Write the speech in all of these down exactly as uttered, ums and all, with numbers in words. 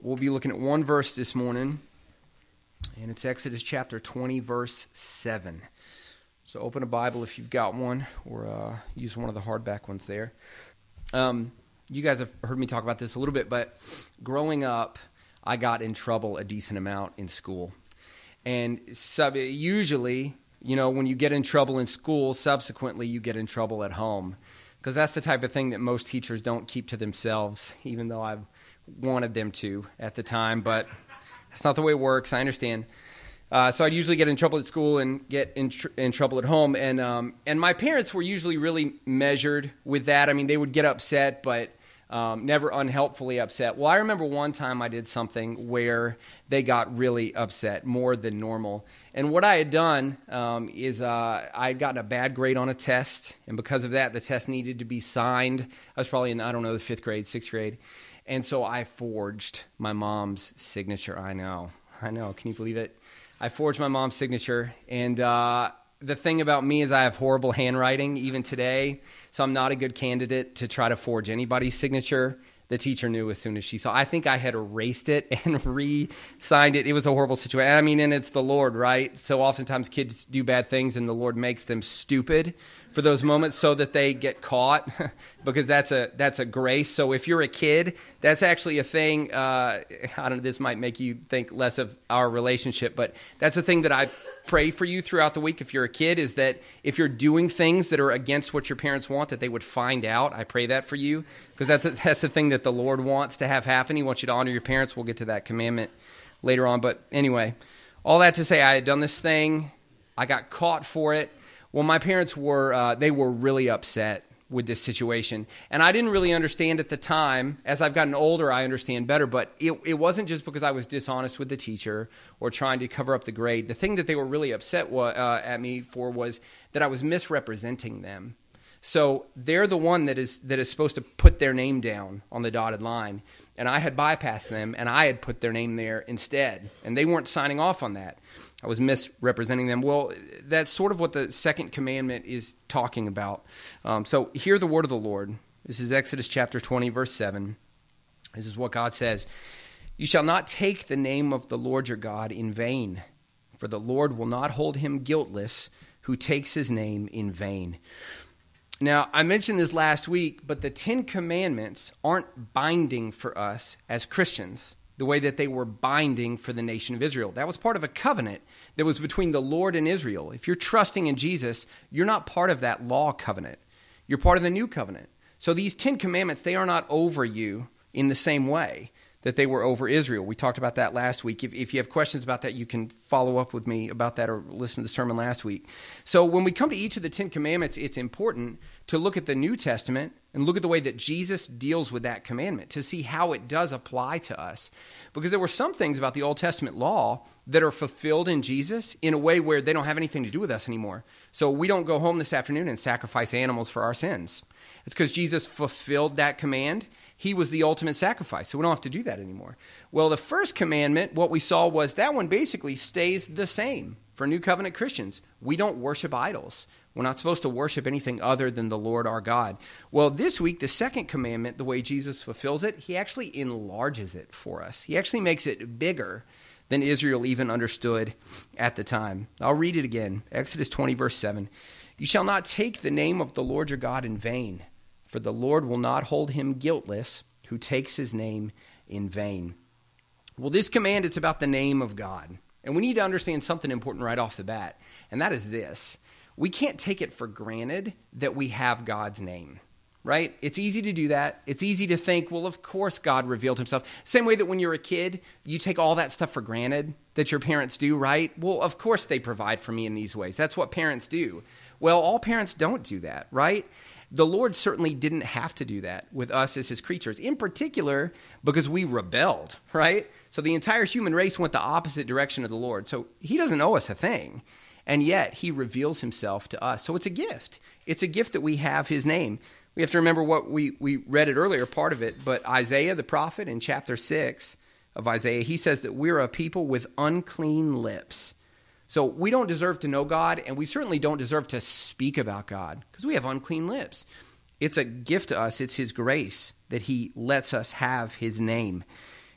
We'll be looking at one verse this morning, and it's Exodus chapter twenty, verse seven. So open a Bible if you've got one, or uh, use one of the hardback ones there. Um, you guys have heard me talk about this a little bit, but growing up, I got in trouble a decent amount in school. And sub- usually, you know, when you get in trouble in school, subsequently you get in trouble at home. Because that's the type of thing that most teachers don't keep to themselves, even though I've wanted them to at the time. But that's not the way it works. I understand. Uh, so I'd usually get in trouble at school and get in, tr- in trouble at home. And um, and my parents were usually really measured with that. I mean, they would get upset, but um, never unhelpfully upset. Well, I remember one time I did something where they got really upset, more than normal. And what I had done um, is uh, I had gotten a bad grade on a test. And because of that, the test needed to be signed. I was probably in, I don't know, the fifth grade, sixth grade. And so I forged my mom's signature. I know. I know. Can you believe it? I forged my mom's signature, and uh, the thing about me is I have horrible handwriting even today, so I'm not a good candidate to try to forge anybody's signature. The teacher knew as soon as she saw. I think I had erased it and re-signed it. It was a horrible situation. I mean, and it's the Lord, right? So oftentimes kids do bad things, and the Lord makes them stupid for those moments so that they get caught, because that's a that's a grace. So if you're a kid, that's actually a thing. Uh, I don't know, this might make you think less of our relationship, but that's a thing that I pray for you throughout the week. If you're a kid, is that if you're doing things that are against what your parents want, that they would find out. I pray that for you, because that's a, that's the thing that the Lord wants to have happen. He wants you to honor your parents. We'll get to that commandment later on. But anyway, all that to say, I had done this thing. I got caught for it. Well, my parents were, uh, they were really upset with this situation. And I didn't really understand at the time. As I've gotten older, I understand better. But it, it wasn't just because I was dishonest with the teacher or trying to cover up the grade. The thing that they were really upset wa- uh, at me for was that I was misrepresenting them. So they're the one that is that is supposed to put their name down on the dotted line. And I had bypassed them, and I had put their name there instead. And they weren't signing off on that. I was misrepresenting them. Well, that's sort of what the second commandment is talking about. Um, so hear the word of the Lord. This is Exodus chapter twenty, verse seven. This is what God says. You shall not take the name of the Lord your God in vain, for the Lord will not hold him guiltless who takes his name in vain. Now, I mentioned this last week, but the Ten Commandments aren't binding for us as Christians the way that they were binding for the nation of Israel. That was part of a covenant that was between the Lord and Israel. If you're trusting in Jesus, you're not part of that law covenant. You're part of the new covenant. So these Ten Commandments, they are not over you in the same way that they were over Israel. We talked about that last week. If, if you have questions about that, you can follow up with me about that or listen to the sermon last week. So when we come to each of the Ten Commandments, it's important to look at the New Testament and look at the way that Jesus deals with that commandment to see how it does apply to us. Because there were some things about the Old Testament law that are fulfilled in Jesus in a way where they don't have anything to do with us anymore. So we don't go home this afternoon and sacrifice animals for our sins. It's because Jesus fulfilled that command. He was the ultimate sacrifice, so we don't have to do that anymore. Well, the first commandment, what we saw was that one basically stays the same for New Covenant Christians. We don't worship idols. We're not supposed to worship anything other than the Lord our God. Well, this week, the second commandment, the way Jesus fulfills it, he actually enlarges it for us. He actually makes it bigger than Israel even understood at the time. I'll read it again. Exodus twenty, verse seven. You shall not take the name of the Lord your God in vain, for the Lord will not hold him guiltless who takes his name in vain. Well, this command, it's about the name of God. And we need to understand something important right off the bat, and that is this. We can't take it for granted that we have God's name, right? It's easy to do that. It's easy to think, well, of course God revealed himself. Same way that when you're a kid, you take all that stuff for granted that your parents do, right? Well, of course they provide for me in these ways. That's what parents do. Well, all parents don't do that, right? The Lord certainly didn't have to do that with us as his creatures, in particular because we rebelled, right? So the entire human race went the opposite direction of the Lord. So he doesn't owe us a thing, and yet he reveals himself to us. So it's a gift. It's a gift that we have his name. We have to remember what we, we read it earlier, part of it, but Isaiah the prophet in chapter six of Isaiah, he says that we're a people with unclean lips. So we don't deserve to know God, and we certainly don't deserve to speak about God because we have unclean lips. It's a gift to us. It's his grace that he lets us have his name.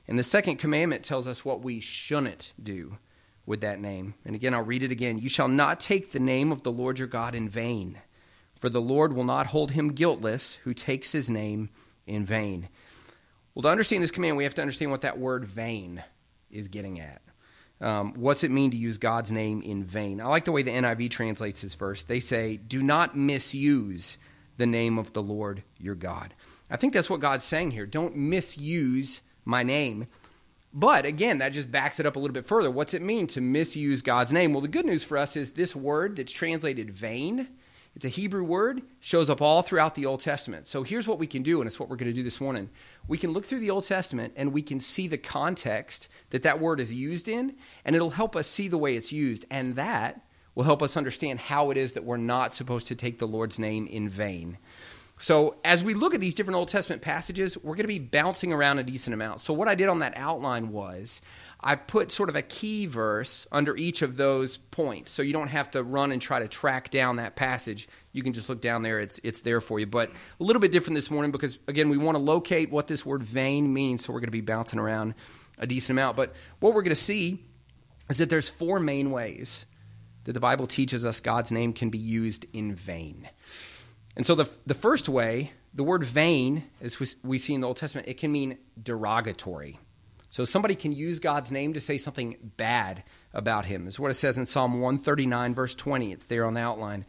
And the second commandment tells us what we shouldn't do with that name. And again, I'll read it again. You shall not take the name of the Lord your God in vain, for the Lord will not hold him guiltless who takes his name in vain. Well, to understand this command, we have to understand what that word vain is getting at. Um, what's it mean to use God's name in vain? I like the way the N I V translates this verse. They say, do not misuse the name of the Lord your God. I think that's what God's saying here. Don't misuse my name. But again, that just backs it up a little bit further. What's it mean to misuse God's name? Well, the good news for us is this word that's translated vain, it's a Hebrew word, shows up all throughout the Old Testament. So here's what we can do, and it's what we're going to do this morning. We can look through the Old Testament, and we can see the context that that word is used in, and it'll help us see the way it's used. And that will help us understand how it is that we're not supposed to take the Lord's name in vain. So as we look at these different Old Testament passages, we're going to be bouncing around a decent amount. So what I did on that outline was I put sort of a key verse under each of those points. So you don't have to run and try to track down that passage. You can just look down there. It's it's there for you. But a little bit different this morning because, again, we want to locate what this word vain means. So we're going to be bouncing around a decent amount. But what we're going to see is that there's four main ways that the Bible teaches us God's name can be used in vain. And so the the first way, the word vain, as we, we see in the Old Testament, it can mean derogatory. So somebody can use God's name to say something bad about him. This is what it says in Psalm one thirty-nine, verse twenty. It's there on the outline.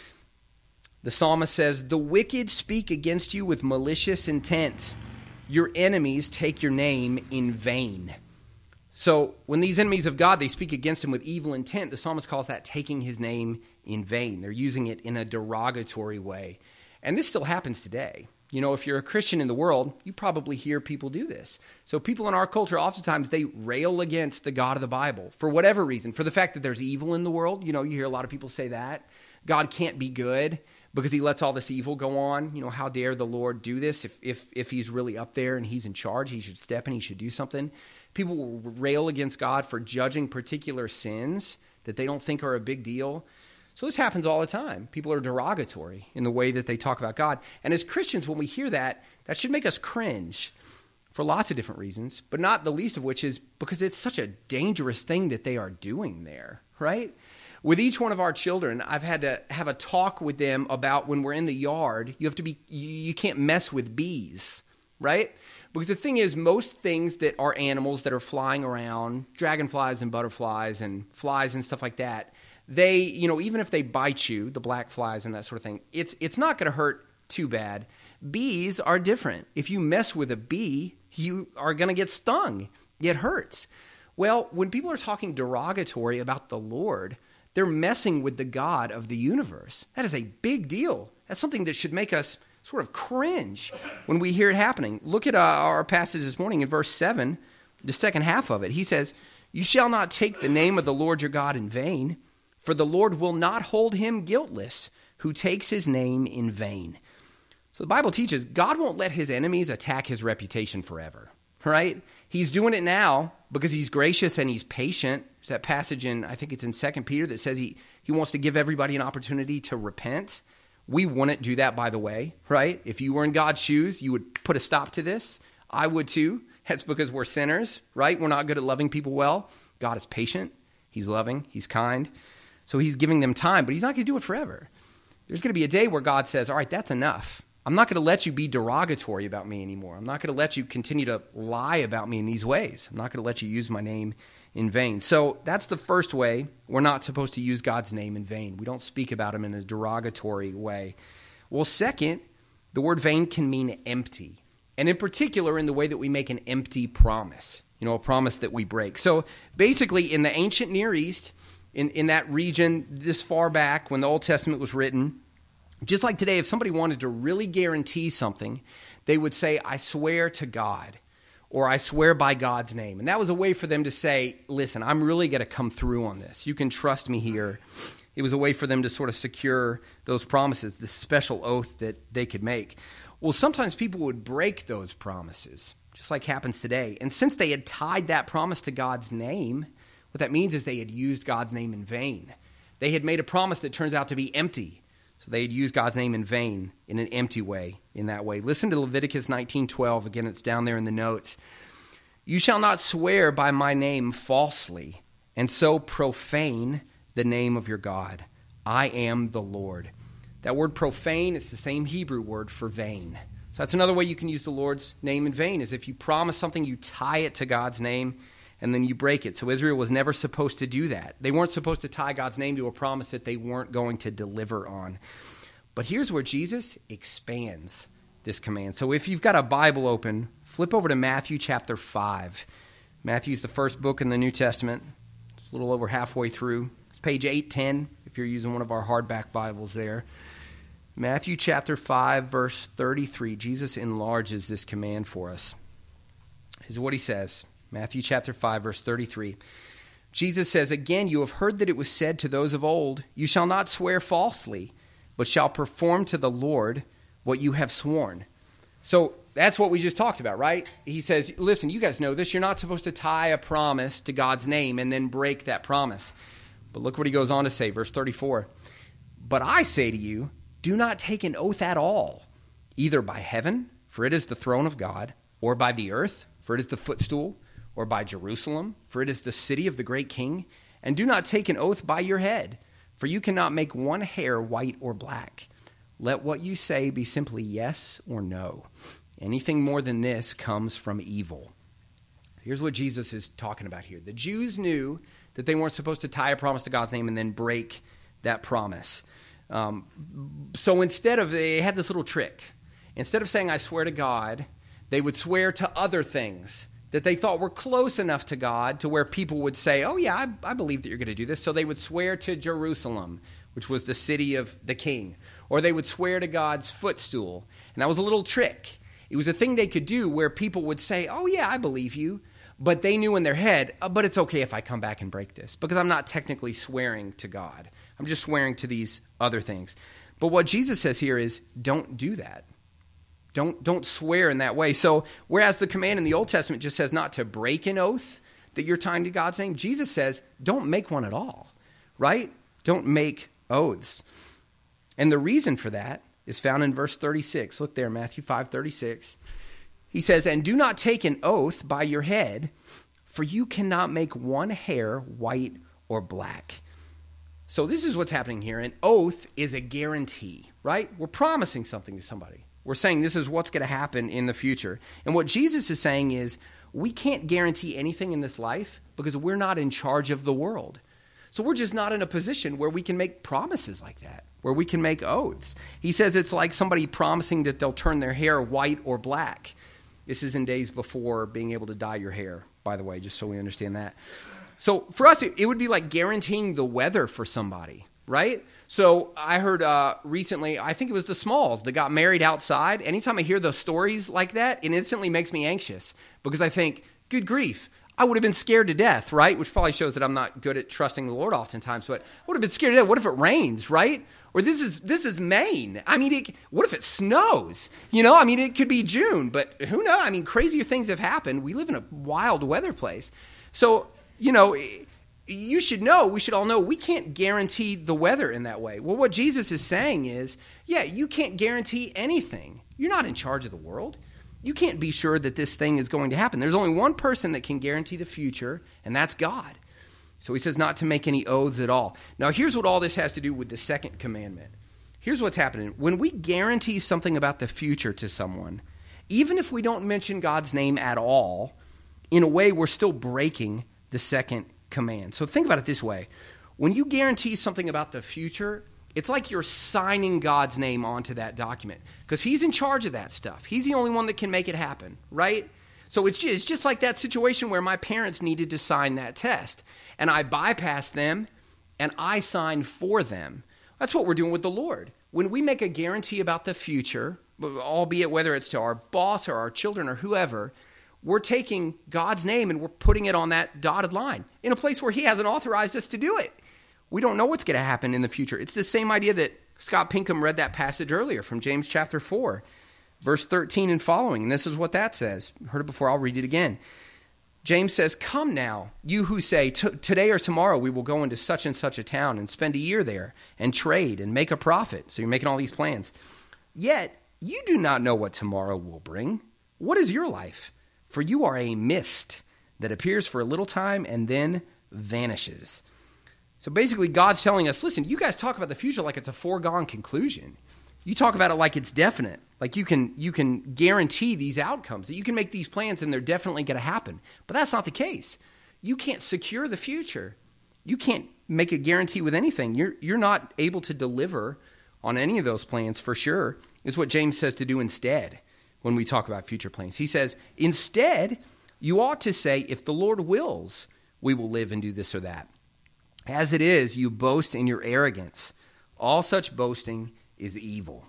The psalmist says, the wicked speak against you with malicious intent. Your enemies take your name in vain. So when these enemies of God, they speak against him with evil intent, the psalmist calls that taking his name in vain. They're using it in a derogatory way. And this still happens today. You know, if you're a Christian in the world, you probably hear people do this. So people in our culture, oftentimes, they rail against the God of the Bible for whatever reason. For the fact that there's evil in the world. You know, you hear a lot of people say that. God can't be good because he lets all this evil go on. You know, how dare the Lord do this? If if if he's really up there and he's in charge, he should step in, he should do something. People will rail against God for judging particular sins that they don't think are a big deal. So this happens all the time. People are derogatory in the way that they talk about God. And as Christians, when we hear that, that should make us cringe for lots of different reasons, but not the least of which is because it's such a dangerous thing that they are doing there, right? With each one of our children, I've had to have a talk with them about when we're in the yard, you have to be, you can't mess with bees, right? Because the thing is, most things that are animals that are flying around, dragonflies and butterflies and flies and stuff like that, they, you know, even if they bite you, the black flies and that sort of thing, it's it's not going to hurt too bad. Bees are different. If you mess with a bee, you are going to get stung. It hurts. Well, when people are talking derogatory about the Lord, they're messing with the God of the universe. That is a big deal. That's something that should make us sort of cringe when we hear it happening. Look at uh, our passage this morning in verse seven, the second half of it. He says, you shall not take the name of the Lord your God in vain, for the Lord will not hold him guiltless who takes his name in vain. So the Bible teaches God won't let his enemies attack his reputation forever, right? He's doing it now because he's gracious and he's patient. There's that passage in, I think it's in Second Peter, that says he, he wants to give everybody an opportunity to repent. We wouldn't do that, by the way, right? If you were in God's shoes, you would put a stop to this. I would too. That's because we're sinners, right? We're not good at loving people well. God is patient. He's loving. He's kind. So he's giving them time, but he's not going to do it forever. There's going to be a day where God says, all right, that's enough. I'm not going to let you be derogatory about me anymore. I'm not going to let you continue to lie about me in these ways. I'm not going to let you use my name in vain. So that's the first way we're not supposed to use God's name in vain. We don't speak about him in a derogatory way. Well, second, the word vain can mean empty. And in particular, in the way that we make an empty promise, you know, a promise that we break. So basically, in the ancient Near East, in, in that region this far back when the Old Testament was written, just like today, if somebody wanted to really guarantee something, they would say, I swear to God, or I swear by God's name. And that was a way for them to say, listen, I'm really going to come through on this. You can trust me here. It was a way for them to sort of secure those promises, this special oath that they could make. Well, sometimes people would break those promises, just like happens today. And since they had tied that promise to God's name, what that means is they had used God's name in vain. They had made a promise that turns out to be empty. So they had used God's name in vain, in an empty way, in that way. Listen to Leviticus nineteen twelve. Again, it's down there in the notes. You shall not swear by my name falsely, and so profane the name of your God. I am the Lord. That word profane is the same Hebrew word for vain. So that's another way you can use the Lord's name in vain, is if you promise something, you tie it to God's name, and then you break it. So Israel was never supposed to do that. They weren't supposed to tie God's name to a promise that they weren't going to deliver on. But here's where Jesus expands this command. So if you've got a Bible open, flip over to Matthew chapter five. Matthew's the first book in the New Testament. It's a little over halfway through. It's page eight ten if you're using one of our hardback Bibles there. Matthew chapter five, verse thirty-three. Jesus enlarges this command for us. This is what he says. Matthew chapter five, verse thirty-three. Jesus says, "Again, you have heard that it was said to those of old, 'You shall not swear falsely, but shall perform to the Lord what you have sworn.'" So that's what we just talked about, right? He says, listen, you guys know this. You're not supposed to tie a promise to God's name and then break that promise. But look what he goes on to say, verse thirty-four. "But I say to you, do not take an oath at all, either by heaven, for it is the throne of God, or by the earth, for it is the footstool, or by Jerusalem, for it is the city of the great king. And do not take an oath by your head, for you cannot make one hair white or black. Let what you say be simply yes or no. Anything more than this comes from evil." Here's what Jesus is talking about here. The Jews knew that they weren't supposed to tie a promise to God's name and then break that promise. Um, so instead of, they had this little trick. Instead of saying, "I swear to God," they would swear to other things that they thought were close enough to God to where people would say, "Oh yeah, I, I believe that you're going to do this." So they would swear to Jerusalem, which was the city of the king. Or they would swear to God's footstool. And that was a little trick. It was a thing they could do where people would say, "Oh yeah, I believe you." But they knew in their head, oh, but it's okay if I come back and break this, because I'm not technically swearing to God. I'm just swearing to these other things. But what Jesus says here is, don't do that. Don't, don't swear in that way. So whereas the command in the Old Testament just says not to break an oath that you're tying to God's name, Jesus says don't make one at all, right? Don't make oaths. And the reason for that is found in verse thirty-six. Look there, Matthew five thirty-six. He says, "And do not take an oath by your head, for you cannot make one hair white or black." So this is what's happening here. An oath is a guarantee, right? We're promising something to somebody. We're saying this is what's going to happen in the future. And what Jesus is saying is we can't guarantee anything in this life because we're not in charge of the world. So we're just not in a position where we can make promises like that, where we can make oaths. He says it's like somebody promising that they'll turn their hair white or black. This is in days before being able to dye your hair, by the way, just so we understand that. So for us, it, it would be like guaranteeing the weather for somebody, right? So I heard uh, recently, I think it was the Smalls that got married outside. Anytime I hear those stories like that, it instantly makes me anxious because I think, good grief, I would have been scared to death, right? Which probably shows that I'm not good at trusting the Lord oftentimes, but I would have been scared to death. What if it rains, right? Or this is this is Maine. I mean, it, what if it snows? You know, I mean, it could be June, but who knows? I mean, crazier things have happened. We live in a wild weather place. So, you know, you should know, we should all know, we can't guarantee the weather in that way. Well, what Jesus is saying is, yeah, you can't guarantee anything. You're not in charge of the world. You can't be sure that this thing is going to happen. There's only one person that can guarantee the future, and that's God. So he says not to make any oaths at all. Now, here's what all this has to do with the second commandment. Here's what's happening. When we guarantee something about the future to someone, even if we don't mention God's name at all, in a way, we're still breaking the second command. So think about it this way. When you guarantee something about the future, it's like you're signing God's name onto that document because he's in charge of that stuff. He's the only one that can make it happen, right? So it's just, it's just like that situation where my parents needed to sign that test, and I bypassed them, and I signed for them. That's what we're doing with the Lord. When we make a guarantee about the future, albeit whether it's to our boss or our children or whoever, we're taking God's name and we're putting it on that dotted line in a place where he hasn't authorized us to do it. We don't know what's going to happen in the future. It's the same idea that Scott Pinkham read that passage earlier from James chapter four, verse thirteen and following. And this is what that says. Heard it before, I'll read it again. James says, "Come now, you who say, today or tomorrow we will go into such and such a town and spend a year there and trade and make a profit." So you're making all these plans. "Yet you do not know what tomorrow will bring. What is your life? For you are a mist that appears for a little time and then vanishes. So basically, God's telling us, listen, you guys talk about the future like it's a foregone conclusion. You talk about it like it's definite, like you can you can guarantee these outcomes, that you can make these plans and they're definitely going to happen. But that's not the case. You can't secure the future. You can't make a guarantee with anything. You're you're not able to deliver on any of those plans for sure, is what James says to do instead when we talk about future plans. He says, instead, you ought to say, if the Lord wills, we will live and do this or that. As it is, you boast in your arrogance. All such boasting is evil.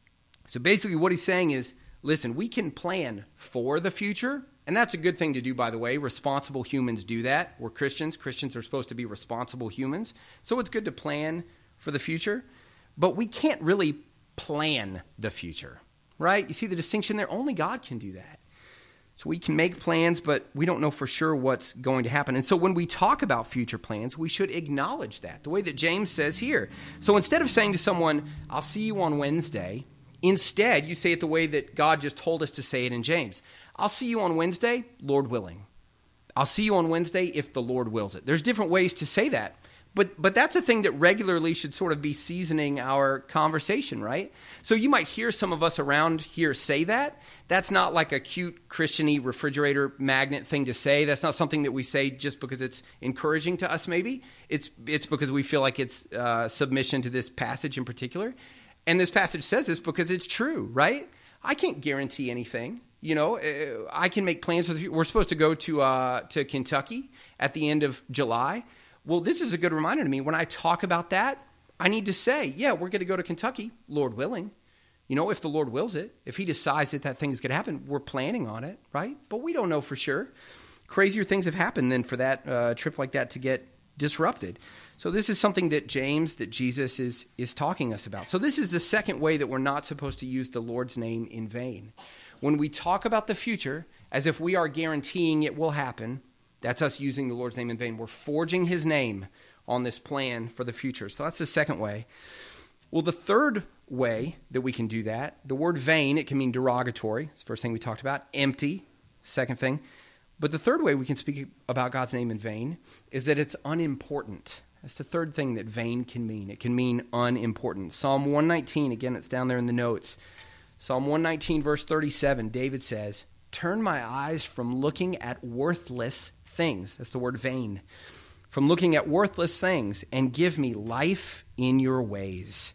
So basically what he's saying is, listen, we can plan for the future, and that's a good thing to do, by the way. Responsible humans do that. We're Christians. Christians are supposed to be responsible humans. So it's good to plan for the future, but we can't really plan the future, right? You see the distinction there? Only God can do that. So we can make plans, but we don't know for sure what's going to happen. And so when we talk about future plans, we should acknowledge that, the way that James says here. So instead of saying to someone, I'll see you on Wednesday, instead you say it the way that God just told us to say it in James. I'll see you on Wednesday, Lord willing. I'll see you on Wednesday if the Lord wills it. There's different ways to say that. But but that's a thing that regularly should sort of be seasoning our conversation, right? So you might hear some of us around here say that. That's not like a cute Christian-y refrigerator magnet thing to say. That's not something that we say just because it's encouraging to us maybe. It's it's because we feel like it's uh, submission to this passage in particular. And this passage says this because it's true, right? I can't guarantee anything. You know, I can make plans for the future. We're supposed to go to uh, to Kentucky at the end of July. Well, this is a good reminder to me. When I talk about that, I need to say, yeah, we're going to go to Kentucky, Lord willing. You know, if the Lord wills it, if he decides that that thing is going to happen, we're planning on it, right? But we don't know for sure. Crazier things have happened than for that uh, trip like that to get disrupted. So this is something that James, that Jesus is is talking us about. So this is the second way that we're not supposed to use the Lord's name in vain. When we talk about the future as if we are guaranteeing it will happen, that's us using the Lord's name in vain. We're forging his name on this plan for the future. So that's the second way. Well, the third way that we can do that, the word vain, it can mean derogatory. It's the first thing we talked about. Empty, second thing. But the third way we can speak about God's name in vain is that it's unimportant. That's the third thing that vain can mean. It can mean unimportant. Psalm one nineteen, again, it's down there in the notes. Psalm one nineteen, verse thirty-seven, David says, "Turn my eyes from looking at worthless things," that's the word vain, "from looking at worthless things, and give me life in your ways."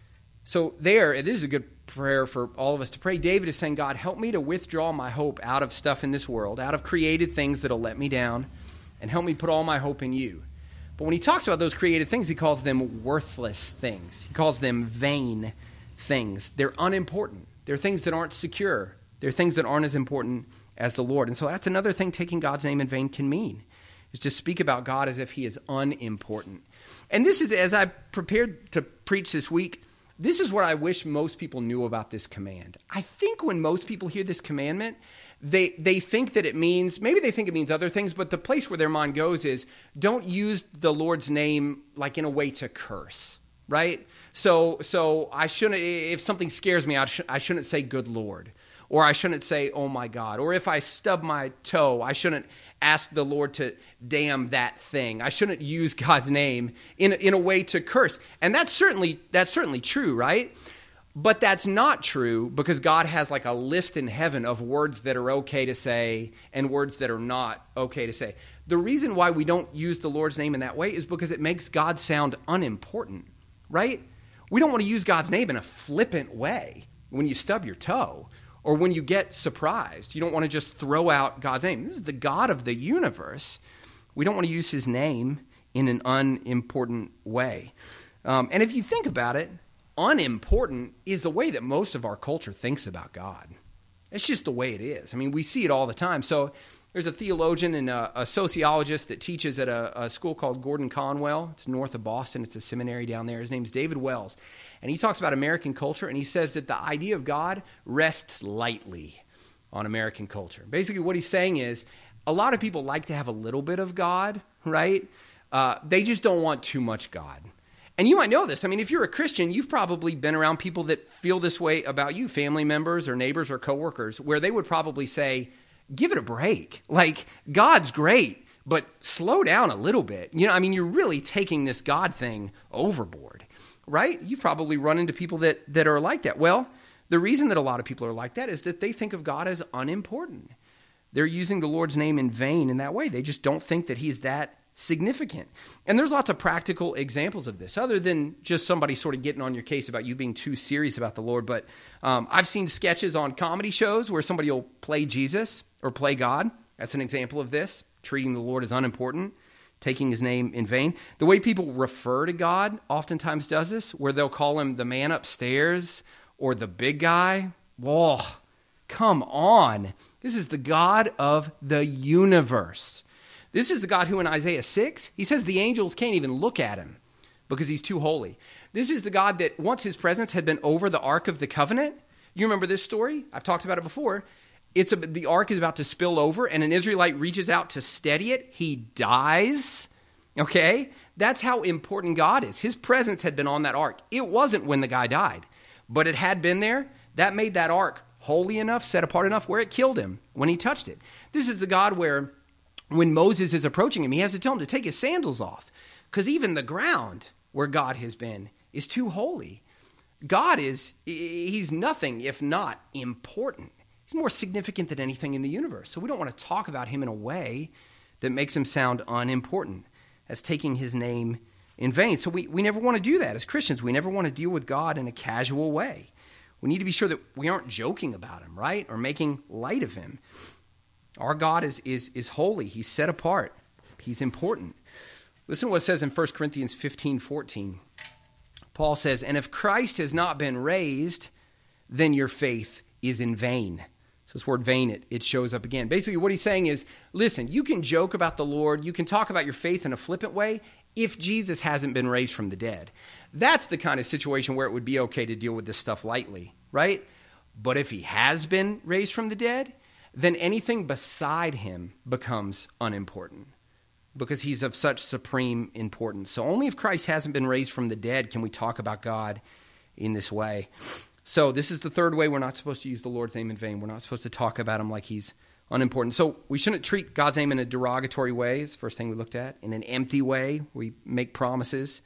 So there, it is a good prayer for all of us to pray. David is saying, God, help me to withdraw my hope out of stuff in this world, out of created things that'll let me down, and help me put all my hope in you. But when he talks about those created things, he calls them worthless things. He calls them vain things. They're unimportant. They're things that aren't secure. They're things that aren't as important as the Lord. And so that's another thing taking God's name in vain can mean, is to speak about God as if he is unimportant. And this is, as I prepared to preach this week, this is what I wish most people knew about this command. I think when most people hear this commandment, they they think that it means, maybe they think it means other things, but the place where their mind goes is, don't use the Lord's name like in a way to curse, right? So so I shouldn't, if something scares me, I, sh- I shouldn't say good Lord. Or I shouldn't say, oh my God. Or if I stub my toe, I shouldn't ask the Lord to damn that thing. I shouldn't use God's name in, in a way to curse. And that's certainly that's certainly true, right? But that's not true because God has like a list in heaven of words that are okay to say and words that are not okay to say. The reason why we don't use the Lord's name in that way is because it makes God sound unimportant, right? We don't want to use God's name in a flippant way when you stub your toe. Or when you get surprised, you don't want to just throw out God's name. This is the God of the universe. We don't want to use his name in an unimportant way. Um, and if you think about it, unimportant is the way that most of our culture thinks about God. It's just the way it is. I mean, we see it all the time. So there's a theologian and a, a sociologist that teaches at a, a school called Gordon Conwell. It's north of Boston. It's a seminary down there. His name's David Wells. And he talks about American culture, and he says that the idea of God rests lightly on American culture. Basically, what he's saying is a lot of people like to have a little bit of God, right? Uh, they just don't want too much God. And you might know this. I mean, if you're a Christian, you've probably been around people that feel this way about you, family members or neighbors or coworkers, where they would probably say, give it a break. Like, God's great, but slow down a little bit. You know, I mean, you're really taking this God thing overboard, right? You've probably run into people that, that are like that. Well, the reason that a lot of people are like that is that they think of God as unimportant. They're using the Lord's name in vain in that way. They just don't think that he's that significant. And there's lots of practical examples of this, other than just somebody sort of getting on your case about you being too serious about the Lord. But um, I've seen sketches on comedy shows where somebody will play Jesus or play God. That's an example of this, treating the Lord as unimportant, taking his name in vain. The way people refer to God oftentimes does this, where they'll call him the man upstairs or the big guy. Whoa, come on. This is the God of the universe. This is the God who in Isaiah six, he says the angels can't even look at him because he's too holy. This is the God that once his presence had been over the Ark of the Covenant. You remember this story? I've talked about it before. It's a, the Ark is about to spill over and an Israelite reaches out to steady it. He dies. Okay? That's how important God is. His presence had been on that Ark. It wasn't when the guy died, but it had been there. That made that Ark holy enough, set apart enough where it killed him when he touched it. This is the God where when Moses is approaching him, he has to tell him to take his sandals off because even the ground where God has been is too holy. God is, he's nothing if not important. He's more significant than anything in the universe. So we don't want to talk about him in a way that makes him sound unimportant, as taking his name in vain. So we, we never want to do that as Christians. We never want to deal with God in a casual way. We need to be sure that we aren't joking about him, right? Or making light of him. Our God is, is, is holy. He's set apart. He's important. Listen to what it says in First Corinthians fifteen fourteen. Paul says, and if Christ has not been raised, then your faith is in vain. So this word vain, it, it shows up again. Basically what he's saying is, listen, you can joke about the Lord. You can talk about your faith in a flippant way if Jesus hasn't been raised from the dead. That's the kind of situation where it would be okay to deal with this stuff lightly, right? But if he has been raised from the dead, then anything beside him becomes unimportant because he's of such supreme importance. So only if Christ hasn't been raised from the dead can we talk about God in this way. So this is the third way we're not supposed to use the Lord's name in vain. We're not supposed to talk about him like he's unimportant. So we shouldn't treat God's name in a derogatory way, is the first thing we looked at, in an empty way, we make promises,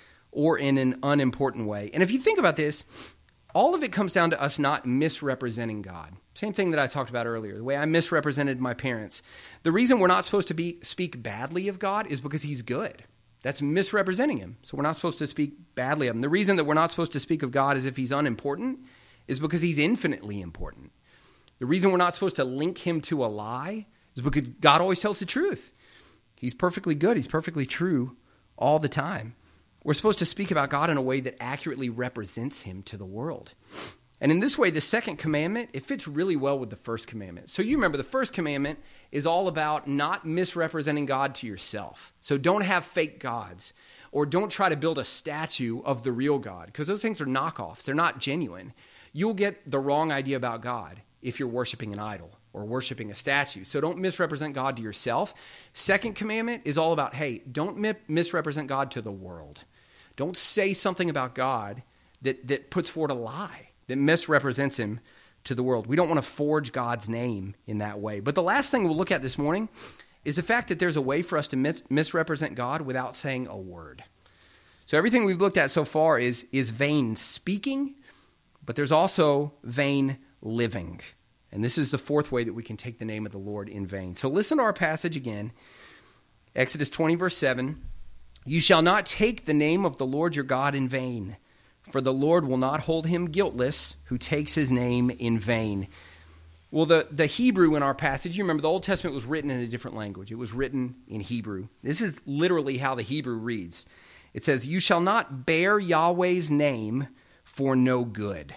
or in an unimportant way. And if you think about this, all of it comes down to us not misrepresenting God. Same thing that I talked about earlier, the way I misrepresented my parents. The reason we're not supposed to be speak badly of God is because he's good. That's misrepresenting him. So we're not supposed to speak badly of him. The reason that we're not supposed to speak of God as if he's unimportant is because he's infinitely important. The reason we're not supposed to link him to a lie is because God always tells the truth. He's perfectly good. He's perfectly true all the time. We're supposed to speak about God in a way that accurately represents him to the world. And in this way, the second commandment, it fits really well with the first commandment. So you remember the first commandment is all about not misrepresenting God to yourself. So don't have fake gods, or don't try to build a statue of the real God, because those things are knockoffs. They're not genuine. You'll get the wrong idea about God if you're worshiping an idol or worshiping a statue. So don't misrepresent God to yourself. Second commandment is all about, hey, don't mi- misrepresent God to the world. Don't say something about God that, that puts forward a lie, that misrepresents him to the world. We don't want to forge God's name in that way. But the last thing we'll look at this morning is the fact that there's a way for us to mis- misrepresent God without saying a word. So everything we've looked at so far is, is vain speaking, but there's also vain living. And this is the fourth way that we can take the name of the Lord in vain. So listen to our passage again. Exodus twenty, verse seven. You shall not take the name of the Lord your God in vain, for the Lord will not hold him guiltless who takes his name in vain. Well, the, the Hebrew in our passage, you remember the Old Testament was written in a different language. It was written in Hebrew. This is literally how the Hebrew reads. It says, you shall not bear Yahweh's name for no good.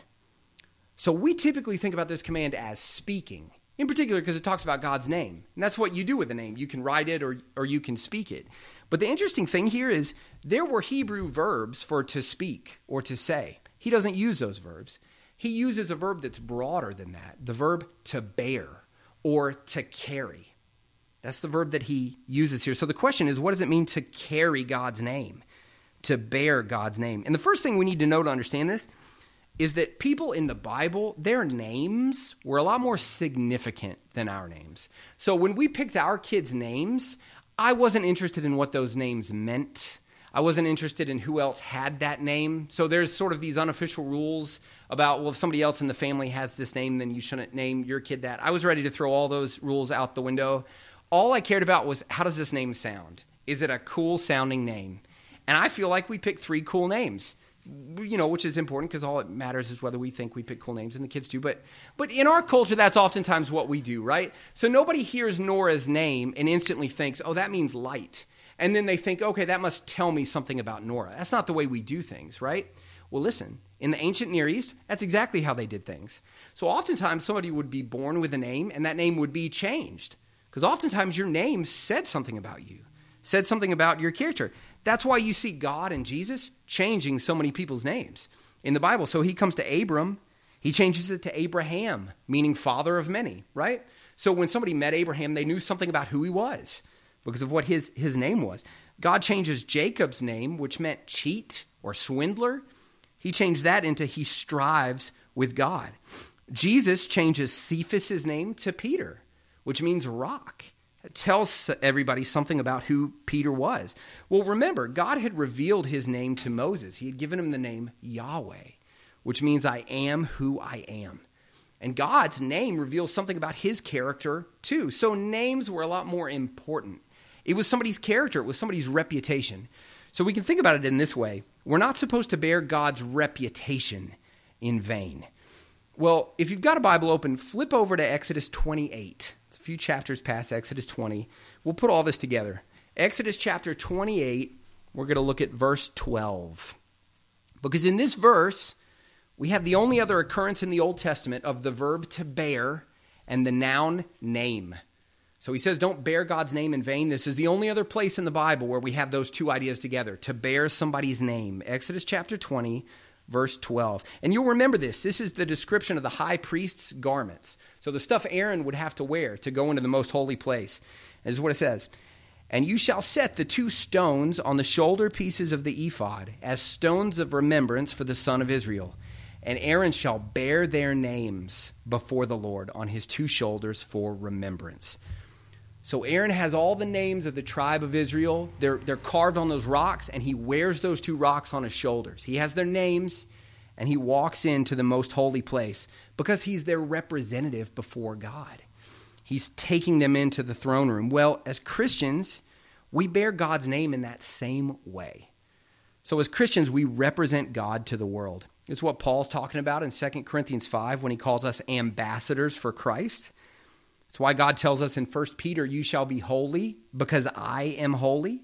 So we typically think about this command as speaking, in particular because it talks about God's name. And that's what you do with the name. You can write it or, or you can speak it. But the interesting thing here is there were Hebrew verbs for to speak or to say. He doesn't use those verbs. He uses a verb that's broader than that, the verb to bear or to carry. That's the verb that he uses here. So the question is, what does it mean to carry God's name, to bear God's name? And the first thing we need to know to understand this is that people in the Bible, their names were a lot more significant than our names. So when we picked our kids' names, I wasn't interested in what those names meant. I wasn't interested in who else had that name. So there's sort of these unofficial rules about, well, if somebody else in the family has this name, then you shouldn't name your kid that. I was ready to throw all those rules out the window. All I cared about was, how does this name sound? Is it a cool sounding name? And I feel like we picked three cool names, you know, which is important because all it matters is whether we think we pick cool names, and the kids do. But but in our culture, that's oftentimes what we do, right? So nobody hears Nora's name and instantly thinks, oh, that means light. And then they think, okay, that must tell me something about Nora. That's not the way we do things, right? Well, listen, in the ancient Near East, that's exactly how they did things. So oftentimes somebody would be born with a name, and that name would be changed. Because oftentimes your name said something about you, said something about your character. That's why you see God and Jesus changing so many people's names in the Bible. So he comes to Abram, he changes it to Abraham, meaning father of many, right? So when somebody met Abraham, they knew something about who he was because of what his, his name was. God changes Jacob's name, which meant cheat or swindler. He changed that into he strives with God. Jesus changes Cephas's name to Peter, which means rock. It tells everybody something about who Peter was. Well, remember, God had revealed his name to Moses. He had given him the name Yahweh, which means I am who I am. And God's name reveals something about his character too. So names were a lot more important. It was somebody's character. It was somebody's reputation. So we can think about it in this way. We're not supposed to bear God's reputation in vain. Well, if you've got a Bible open, flip over to Exodus twenty-eight. It's a few chapters past Exodus twenty. We'll put all this together. Exodus chapter twenty-eight, we're going to look at verse twelve. Because in this verse, we have the only other occurrence in the Old Testament of the verb to bear and the noun name. So he says, don't bear God's name in vain. This is the only other place in the Bible where we have those two ideas together, to bear somebody's name. Exodus chapter twenty, verse twelve. And you'll remember this. This is the description of the high priest's garments. So the stuff Aaron would have to wear to go into the most holy place. And this is what it says. And you shall set the two stones on the shoulder pieces of the ephod as stones of remembrance for the son of Israel. And Aaron shall bear their names before the Lord on his two shoulders for remembrance. So Aaron has all the names of the tribe of Israel. They're, they're carved on those rocks, and he wears those two rocks on his shoulders. He has their names, and he walks into the most holy place because he's their representative before God. He's taking them into the throne room. Well, as Christians, we bear God's name in that same way. So as Christians, we represent God to the world. It's what Paul's talking about in Second Corinthians five when he calls us ambassadors for Christ. It's why God tells us in First Peter, you shall be holy because I am holy.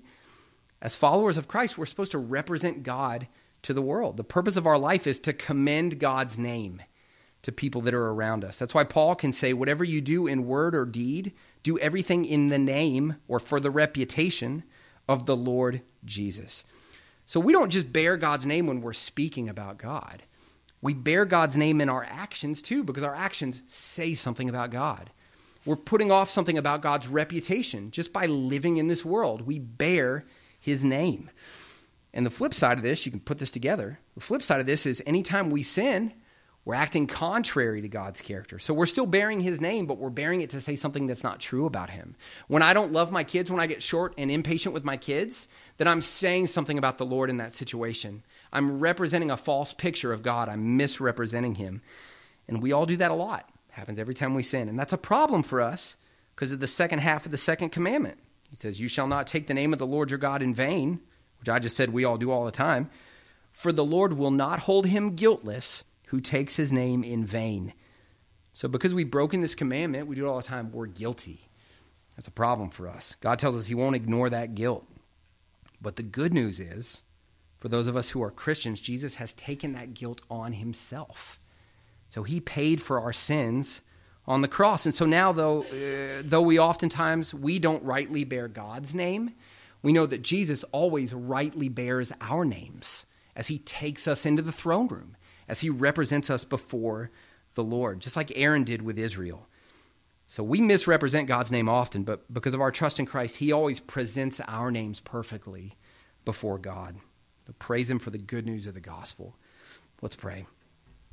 As followers of Christ, we're supposed to represent God to the world. The purpose of our life is to commend God's name to people that are around us. That's why Paul can say, whatever you do in word or deed, do everything in the name or for the reputation of the Lord Jesus. So we don't just bear God's name when we're speaking about God. We bear God's name in our actions too, because our actions say something about God. We're putting off something about God's reputation just by living in this world. We bear his name. And the flip side of this, you can put this together. The flip side of this is anytime we sin, we're acting contrary to God's character. So we're still bearing his name, but we're bearing it to say something that's not true about him. When I don't love my kids, when I get short and impatient with my kids, then I'm saying something about the Lord in that situation. I'm representing a false picture of God. I'm misrepresenting him. And we all do that a lot. Happens every time we sin. And that's a problem for us because of the second half of the second commandment. He says, you shall not take the name of the Lord your God in vain, which I just said we all do all the time. For the Lord will not hold him guiltless who takes his name in vain. So because we've broken this commandment, we do it all the time, we're guilty. That's a problem for us. God tells us he won't ignore that guilt. But the good news is, for those of us who are Christians, Jesus has taken that guilt on himself. So he paid for our sins on the cross. And so now, though, uh, though we oftentimes, we don't rightly bear God's name, we know that Jesus always rightly bears our names as he takes us into the throne room, as he represents us before the Lord, just like Aaron did with Israel. So we misrepresent God's name often, but because of our trust in Christ, he always presents our names perfectly before God. So praise him for the good news of the gospel. Let's pray.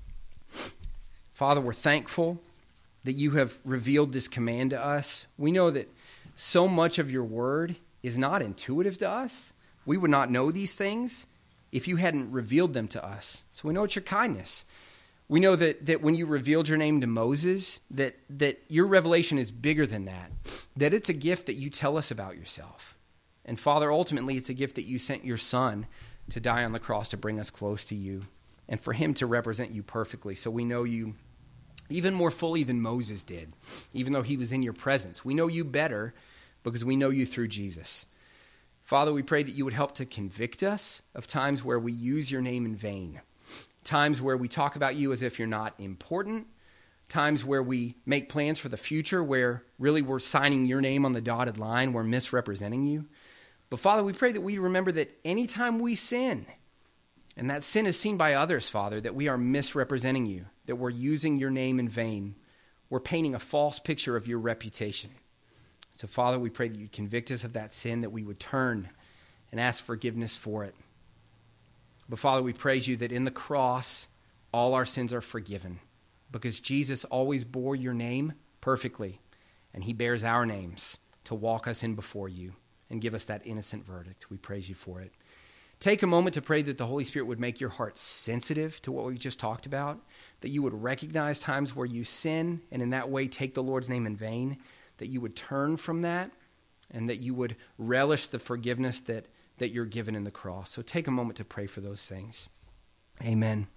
Father, we're thankful that you have revealed this command to us. We know that so much of your word is not intuitive to us. We would not know these things if you hadn't revealed them to us. So we know it's your kindness. We know that, that when you revealed your name to Moses, that, that your revelation is bigger than that, that it's a gift that you tell us about yourself. And Father, ultimately, it's a gift that you sent your Son to die on the cross to bring us close to you and for him to represent you perfectly. So we know you even more fully than Moses did, even though he was in your presence. We know you better because we know you through Jesus. Father, we pray that you would help to convict us of times where we use your name in vain, times where we talk about you as if you're not important, times where we make plans for the future where really we're signing your name on the dotted line, we're misrepresenting you. But Father, we pray that we remember that anytime we sin, and that sin is seen by others, Father, that we are misrepresenting you, that we're using your name in vain. We're painting a false picture of your reputation. So, Father, we pray that you'd convict us of that sin, that we would turn and ask forgiveness for it. But, Father, we praise you that in the cross, all our sins are forgiven because Jesus always bore your name perfectly, and he bears our names to walk us in before you and give us that innocent verdict. We praise you for it. Take a moment to pray that the Holy Spirit would make your heart sensitive to what we've just talked about, that you would recognize times where you sin and in that way take the Lord's name in vain, that you would turn from that, and that you would relish the forgiveness that, that you're given in the cross. So take a moment to pray for those things. Amen.